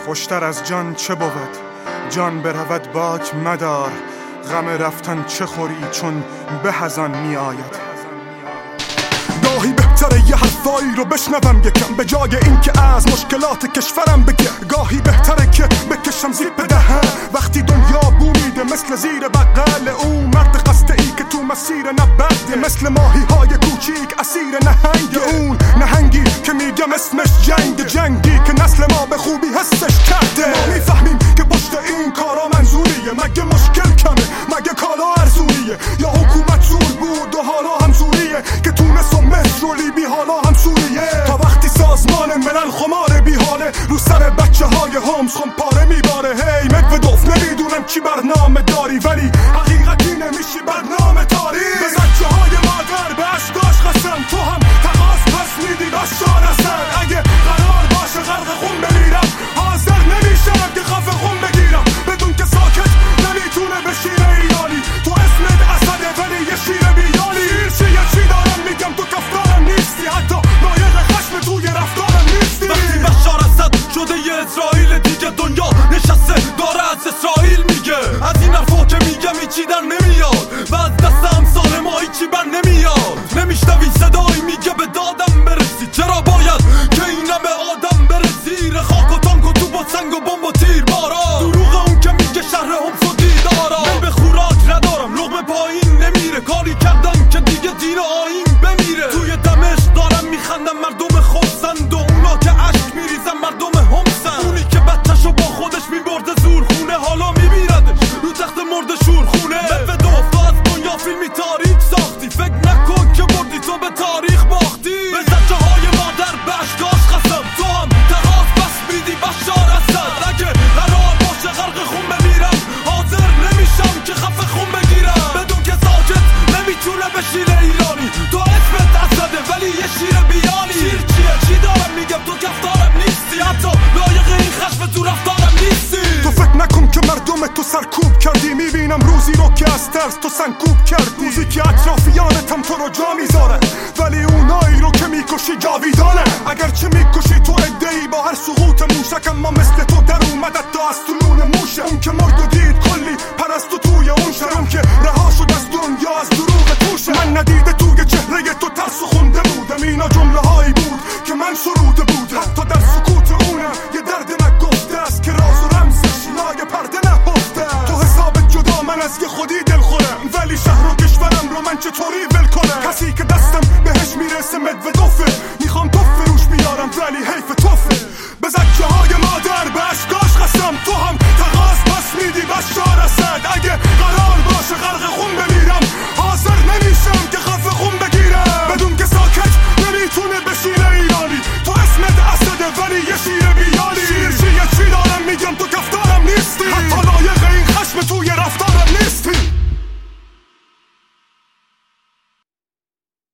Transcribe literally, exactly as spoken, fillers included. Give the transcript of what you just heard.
خوشتر از جان چه بود؟ جان برود باک مدار، غم رفتن چه خوری چون به از آن می آید. گاهی بهتره یه حرفایی رو بشنوم یکم به جای این که از مشکلات کشورم بگه. گاهی بهتره که بکشم زیپ دهن وقتی دنیا بو میده مثل زیر بغل اون مرد قصده ای که تو مسیر نبرده، مثل ماهی های کوچیک اسیر نهنگ اون نهنگی که میگم اسمش جنگ، جنگی که نسل ما به خوبی حسش کرده. ما میفهمیم که پشت این کارا منظوریه، مگه مشکل کمه؟ مگه کالا ارزونیه؟ یا حکومت زور بود و حالا هم زوریه که تونست و مصر و لیبی حالا هم سوریه؟ تا وقتی سازمان ملل خمار بیحاله رو سر بچه های همز خمپاره میباره. هی مدودوف نمیدونم چی برنامه داری ولی حقیقتی نمیشی برنامه تاری. به زجه های مادر به اشکاش قسم تو هم تقاس پس میدی بشار حسن. اگه قرار باشه غرق خون بمیرم حاضر نمیشم که خف خون بگیرم بدون که ساکت نمیتونه بشیره ایرانی. تو اسمت اسده ولی یه شیر بیانی. چیه چی دارم میگم تو کفتارم نیستی، حتی لایق خشم توی رفتارم نیستی. وقتی بشار اسد شده یه اسرائیل دیگه دنیا نشسته داره از اسرائیل میگه. از این حرفا که میگم هیچی در نمیاد و از دست امثال ما هیچی بر نمیاد. نمیشنوی صدایی میگه به دادم برسی، چرا باید که این همه آدم بره زیر خاک و تانک و توپ و سنگ و بمب و تیر بارا؟ دروغ اون که میگه شهر همس و دیدارا. من به خوراک ندارم لقمه پایین نمیره، کاری کردم که دیگه دین و آیین بمیره. توی دمشق دارم میخندم مردم خوبسند و اونا که عشق میریزن مردم همسن. اونی که بچه‌شو با خودش میبرده زور خونه حالا میبیردش رو تخت مرد شور خونه. مدودوف تو از دنیا فیلمی تاریخ ساختی، فکر نکن که بردی تو به تاریخ باختی. به زجه های مادر به اشکاش قسم تو هم تقاس بس میدی بشار اسد. اگه قرار باشه غرق خون بمیرم حاضر نمیشم که خف خون بگیرم بدون که ساکت نمیتونه بشیره ایرانی. تو اسمت اسده ولی یه شیر بیانی. شیر چیه چی دارم میگم تو کفتارم نیستی، حتی لایق این خشم تو رفتارم نیستی. تو فکر نکن که مردم تو سرکوب کردی، میبینم روزی رو که از ترس تو سنکوب کردی. روزی که اطرافیانت هم تو رو جا میذاره ولی اونایی رو که میکشی جاویدانه. اگرچه میکشی تو عده‌ای با هر سقوط موشک، اما مثل تو در اومدت تا از طولون موشه. اون که مرد و دید کلی پرستو توی اون شرم که رها شد از دنیا از دروغ توشه. من ندیده توی چهره تو ترس و خونده بودم، اینا جمله هایی بود که من سروده بودم. حتی در سکوت اونم یه درد نگفته است که راز و رمزش لای پرده نهفته. تو حسابت جدا من از یه خودی دل خورم ولی شهر و کشورم رو من چطوری ول کنم؟ کسی که دستم بهش میرسه مدودوفه، میخوام تو فروش بیارم ولی حیف توفه. به زجه های مادر به اشکاش قسم تو هم تقاس پس میدی بشار اسد. اگه قرار باشه غرق خون بمیرم حاضر نمیشم که خف خون بگیرم بدون که ساکت نمیتونه بشیره ایرانی. تو اسمت اسده ولی یه شیر